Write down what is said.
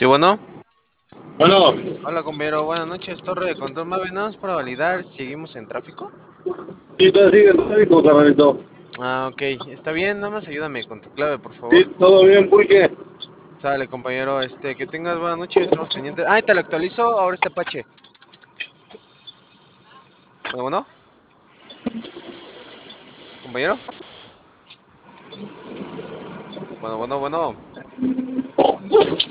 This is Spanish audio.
Sí, bueno. Bueno, Hola, compañero. Buenas noches, Torre de Control. Más nada más para validar, ¿seguimos en tráfico? sí, todavía sigue el tráfico, carnalito. Ah, ok. Está bien, nada más ayúdame con tu clave, por Sí, favor. todo bien, Pulque. Sale, compañero. Que tengas buena noche, estamos pendientes. Ah, y te lo actualizo, ahora este Apache. Bueno, compañero. Bueno.